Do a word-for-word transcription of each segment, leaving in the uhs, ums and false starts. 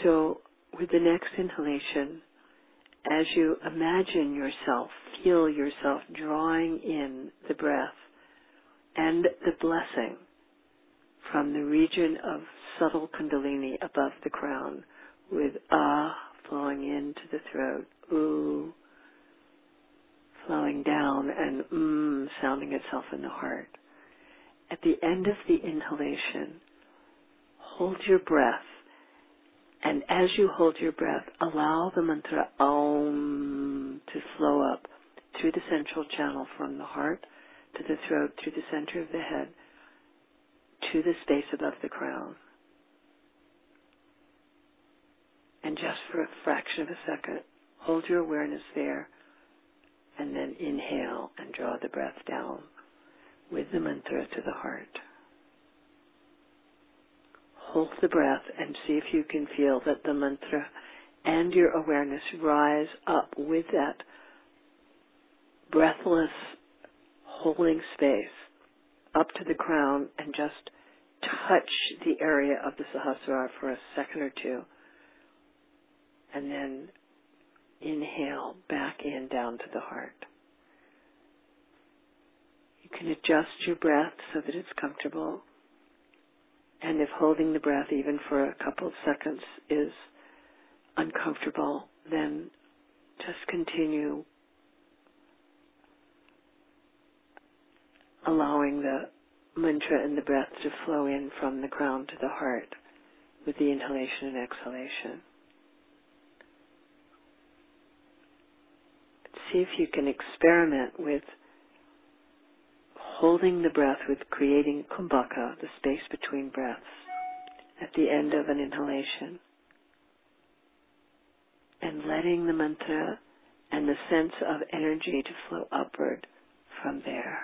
So with the next inhalation, as you imagine yourself, feel yourself drawing in the breath and the blessing from the region of subtle kundalini above the crown, with ah flowing into the throat, ooh flowing down, and mm sounding itself in the heart. At the end of the inhalation, hold your breath, and as you hold your breath, allow the mantra Om to flow up through the central channel from the heart to the throat, through the center of the head, to the space above the crown. And just for a fraction of a second, hold your awareness there, and then inhale and draw the breath down with the mantra to the heart. Hold the breath and see if you can feel that the mantra and your awareness rise up with that breathless holding space up to the crown, and just touch the area of the Sahasrara for a second or two, and then inhale back in down to the heart. You can adjust your breath so that it's comfortable, and if holding the breath even for a couple of seconds is uncomfortable, then just continue allowing the mantra and the breath to flow in from the crown to the heart with the inhalation and exhalation. See if you can experiment with holding the breath, with creating kumbhaka, the space between breaths, at the end of an inhalation, and letting the mantra and the sense of energy to flow upward from there.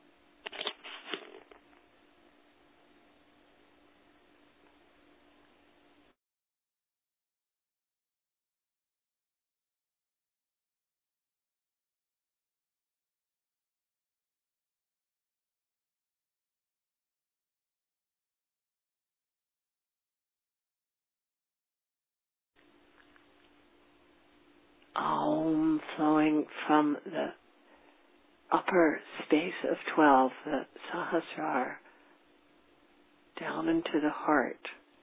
Om flowing from the upper space of twelve, the Sahasrara, down into the heart.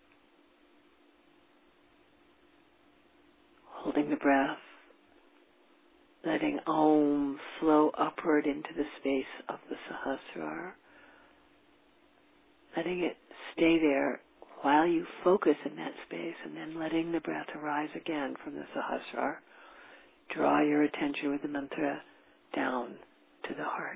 Holding the breath, letting Om flow upward into the space of the Sahasrara, letting it stay there while you focus in that space, and then letting the breath arise again from the Sahasrara. Draw your attention with the mantra down to the heart.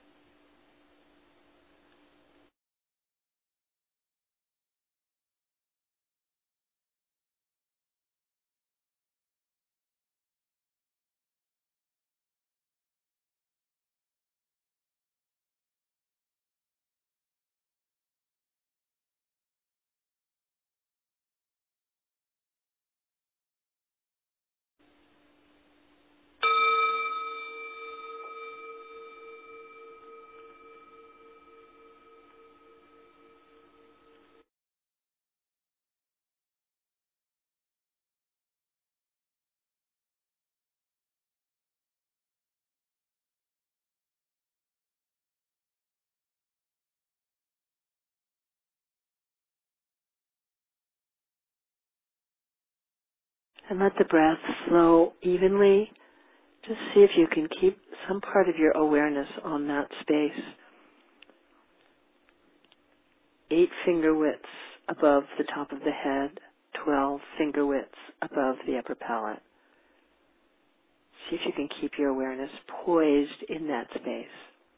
And let the breath flow evenly. Just see if you can keep some part of your awareness on that space. Eight finger widths above the top of the head, twelve finger widths above the upper palate. See if you can keep your awareness poised in that space.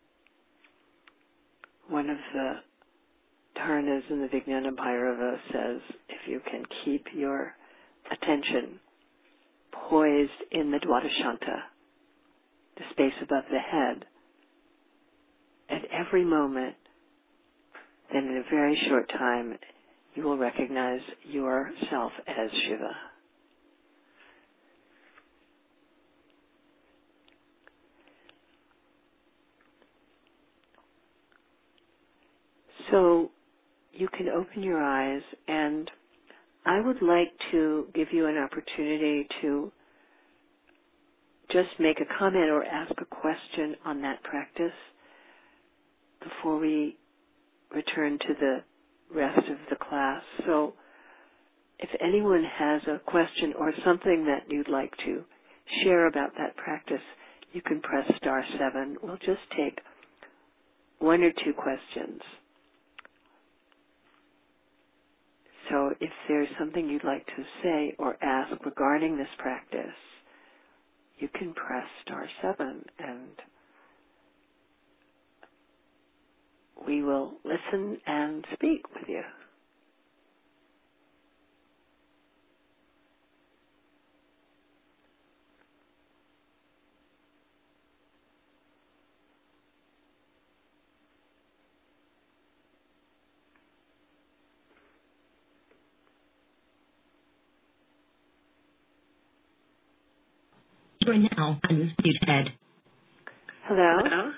One of the Dharnas in the Vijnana Bhairava says, if you can keep your attention poised in the Dwadashanta, the space above the head, at every moment, then in a very short time, you will recognize yourself as Shiva. So you can open your eyes, and I would like to give you an opportunity to just make a comment or ask a question on that practice before we return to the rest of the class. So if anyone has a question or something that you'd like to share about that practice, you can press star seven. We'll just take one or two questions. So if there's something you'd like to say or ask regarding this practice, you can press star seven and we will listen and speak with you. You are now unmuted. Hello? Hello?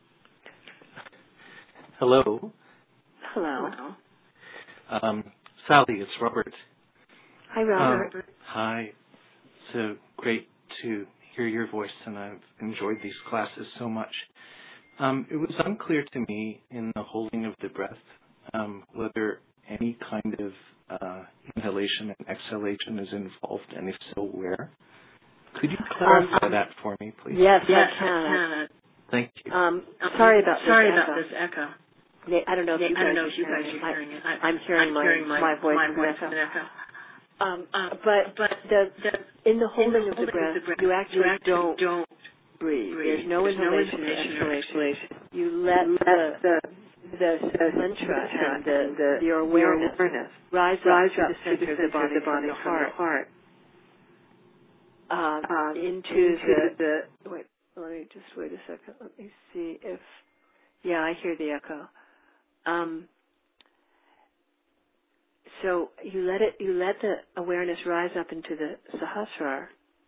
Hello. Hello. Um, Sally, it's Robert. Hi, Robert. Um, hi. So great to hear your voice, and I've enjoyed these classes so much. Um, it was unclear to me in the holding of the breath um, whether any kind of uh, inhalation and exhalation is involved, and if so, where. Could you clarify um, that for me, please? Yes, yes I can. Thank you. Um, sorry about sorry this about echo. this echo. I don't know if Yeah, you guys, I don't know are, if you guys hearing are hearing it. I, I'm hearing, I'm my, hearing my, my voice, my in voice echo. in echo. Um, Um, but but the, the, in the holding, in the of, holding the breath, of the breath, you actually, you actually don't, don't breathe. breathe. There's no There's inhalation, no or inhalation exhalation. or exhalation. You let, You the, let the, the, the mantra and the, the, your awareness, awareness rise, rise up, up to the center, center of the body, of the body from the heart, from the heart. Um, um, into, into the, the, wait, let me just wait a second. Let me see if, yeah, I hear the echo. Um, so you let it, you let the awareness rise up into the Sahasrara.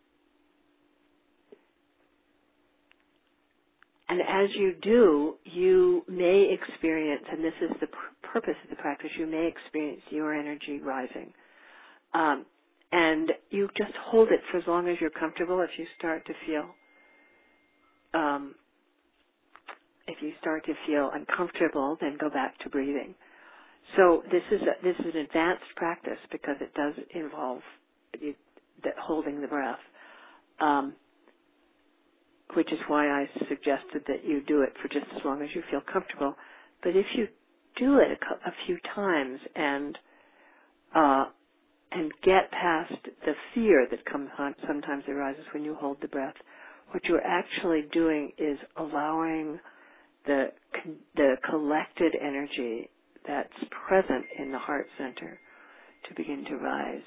And as you do, you may experience, and this is the pr- purpose of the practice, you may experience your energy rising. Um, and you just hold it for as long as you're comfortable. If you start to feel, um, if you start to feel uncomfortable, then go back to breathing. So this is a, this is an advanced practice because it does involve you, the, holding the breath. Um, which is why I suggested that you do it for just as long as you feel comfortable. But if you do it a, a few times and uh, and get past the fear that comes on, sometimes arises when you hold the breath, what you're actually doing is allowing the the collected energy that's present in the heart center to begin to rise.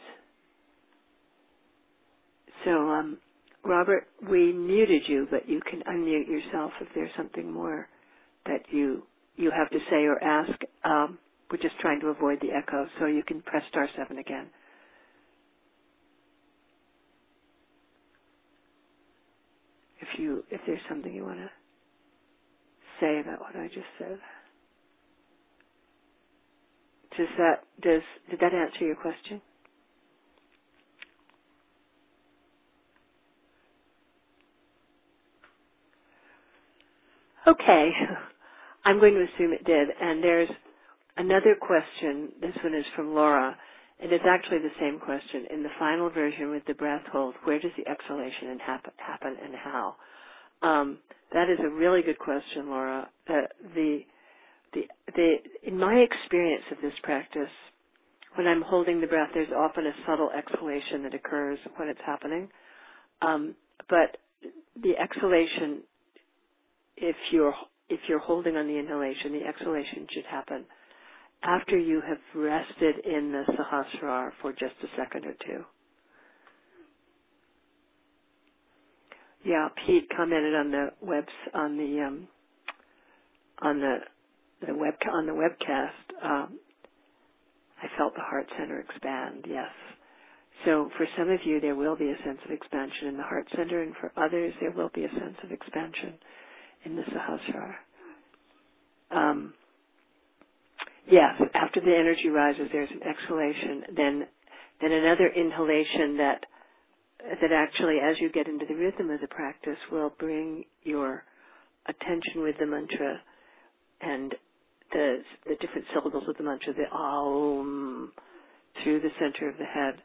So, um, Robert, we muted you, but you can unmute yourself if there's something more that you you have to say or ask. Um, we're just trying to avoid the echo, so you can press star seven again. If you if there's something you want to say about what I just said. Does that does did that answer your question? Okay. I'm going to assume it did. And there's another question. This one is from Laura. It is actually the same question. In the final version with the breath hold, where does the exhalation and happen, happen and how? Um, that is a really good question, Laura. Uh, the, the, the, in my experience of this practice, when I'm holding the breath, there's often a subtle exhalation that occurs when it's happening. Um, but the exhalation, if you're if you're holding on the inhalation, the exhalation should happen after you have rested in the Sahasrara for just a second or two. Yeah, Pete commented on the webs on the um, on the the web on the webcast. Um, I felt the heart center expand. Yes. So for some of you, there will be a sense of expansion in the heart center, and for others, there will be a sense of expansion in the Sahasrara. Um, yes, after the energy rises, there's an exhalation. Then Then another inhalation that that actually, as you get into the rhythm of the practice, will bring your attention with the mantra and the the different syllables of the mantra, the Aum, through the center of the head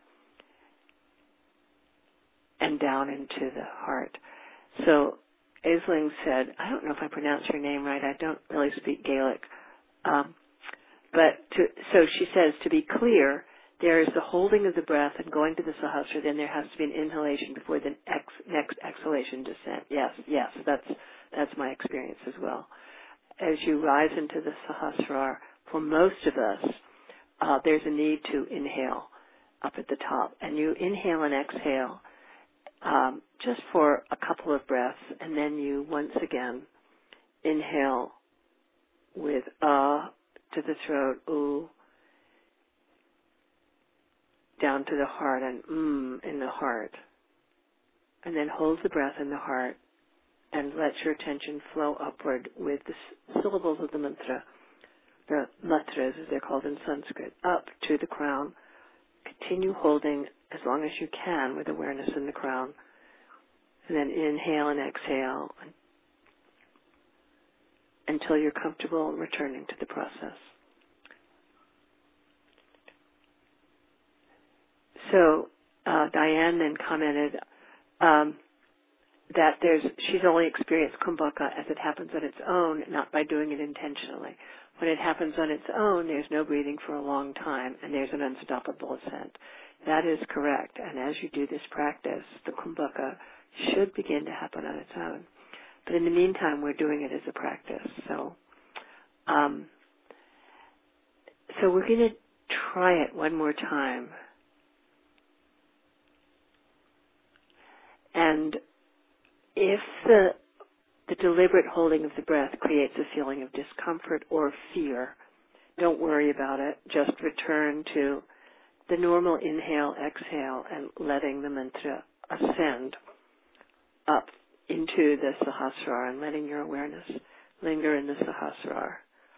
and down into the heart. So Aisling said, I don't know if I pronounced her name right, I don't really speak Gaelic, um, but to, so she says, to be clear, there is the holding of the breath and going to the Sahasrara, then there has to be an inhalation before the ex, next exhalation descent. Yes, yes, that's that's my experience as well. As you rise into the Sahasrara, for most of us, uh, there's a need to inhale up at the top. And you inhale and exhale um, just for a couple of breaths, and then you once again inhale with ah to the throat, ooh, down to the heart, and mm in the heart. And then hold the breath in the heart and let your attention flow upward with the s- syllables of the mantra, the matras as they're called in Sanskrit, up to the crown. Continue holding as long as you can with awareness in the crown. And then inhale and exhale until you're comfortable returning to the process. So uh, Diane then commented um, that there's she's only experienced kumbhaka as it happens on its own, not by doing it intentionally. When it happens on its own, there's no breathing for a long time, and there's an unstoppable ascent. That is correct, and as you do this practice, the kumbhaka should begin to happen on its own. But in the meantime, we're doing it as a practice. So, um, so we're going to try it one more time. And if the, the deliberate holding of the breath creates a feeling of discomfort or fear, don't worry about it. Just return to the normal inhale, exhale, and letting the mantra ascend up into the Sahasrara and letting your awareness linger in the Sahasrara.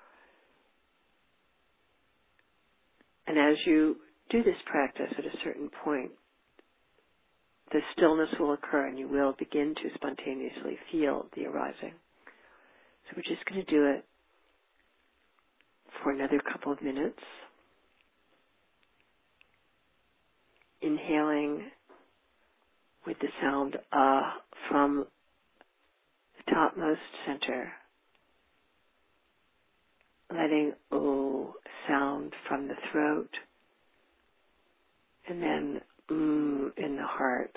And as you do this practice at a certain point, the stillness will occur and you will begin to spontaneously feel the arising. So we're just going to do it for another couple of minutes. Inhaling with the sound ah from the topmost center. Letting O sound from the throat. And then mm in the heart.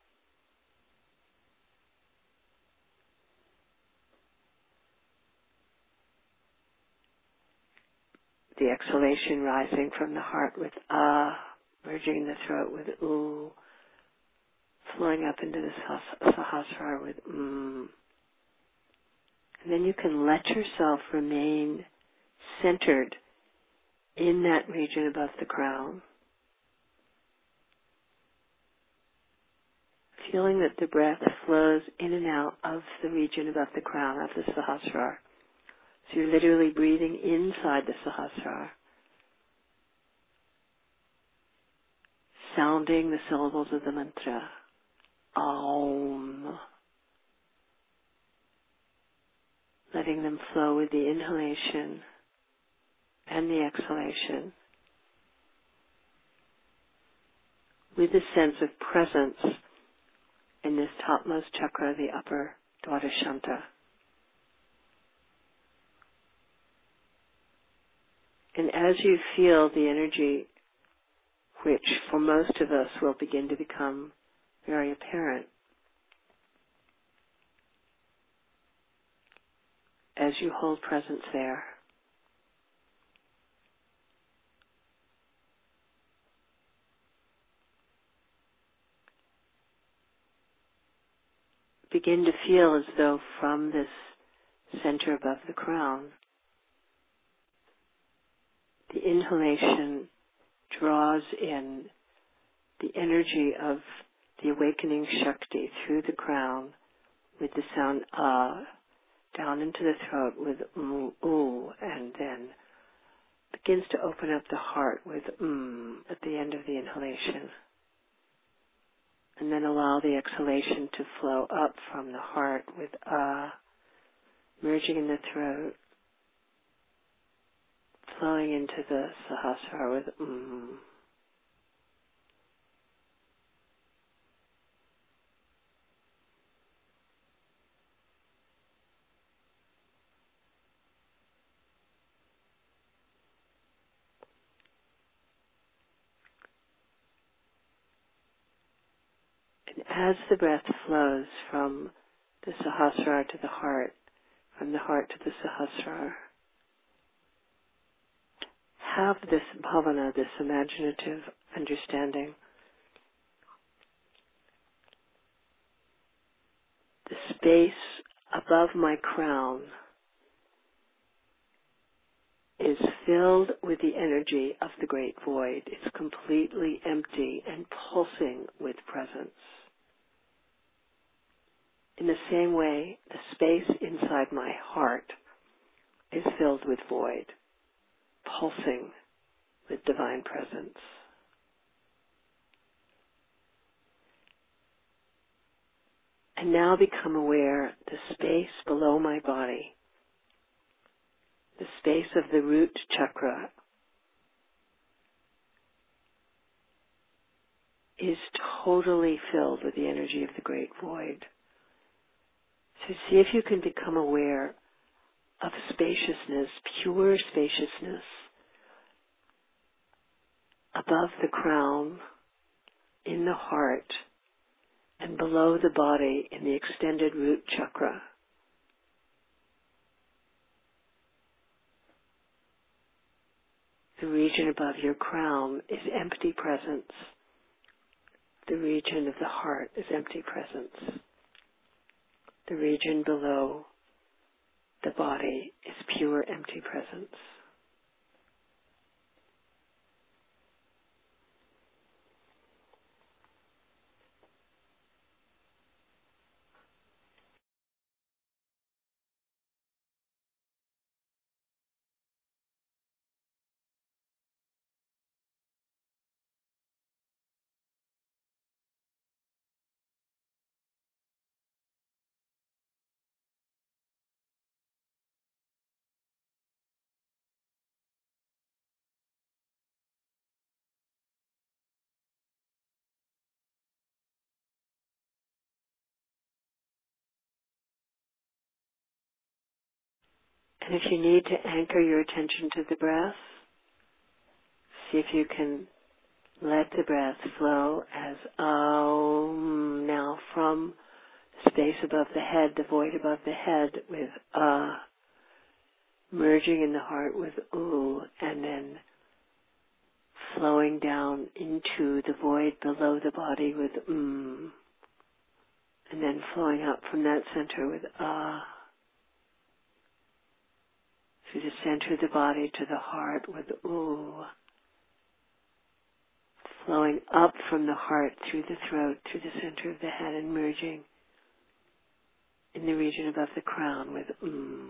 The exhalation rising from the heart with ah, merging the throat with oo, flowing up into the Sahasrara with mm. And then you can let yourself remain centered in that region above the crown, feeling that the breath flows in and out of the region above the crown of the Sahasrara. So you're literally breathing inside the Sahasrara, sounding the syllables of the mantra, Aum, letting them flow with the inhalation and the exhalation, with a sense of presence in this topmost chakra, the upper Dwadashanta. And as you feel the energy, which for most of us will begin to become very apparent, as you hold presence there, begin to feel as though from this center above the crown, the inhalation draws in the energy of the awakening Shakti through the crown with the sound ah, down into the throat with mm, ooh, and then begins to open up the heart with mm at the end of the inhalation. And then allow the exhalation to flow up from the heart with ah, merging in the throat, flowing into the Sahasrara with mm. And as the breath flows from the Sahasrara to the heart, from the heart to the Sahasrara, have this bhavana, this imaginative understanding. The space above my crown is filled with the energy of the great void. It's completely empty and pulsing with presence. In the same way, the space inside my heart is filled with void, pulsing with divine presence. And now become aware the space below my body, the space of the root chakra, is totally filled with the energy of the great void. So see if you can become aware of spaciousness, pure spaciousness, above the crown, in the heart, and below the body in the extended root chakra. The region above your crown is empty presence. The region of the heart is empty presence. The region below the body is pure empty presence. And if you need to anchor your attention to the breath, see if you can let the breath flow as Om now from the space above the head, the void above the head with Ah, merging in the heart with Oo, and then flowing down into the void below the body with Mm, and then flowing up from that center with Ah, through the center of the body to the heart with Oo, flowing up from the heart through the throat, through the center of the head, and merging in the region above the crown with Mm.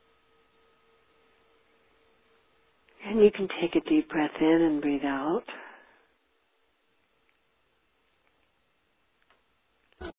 And you can take a deep breath in and breathe out.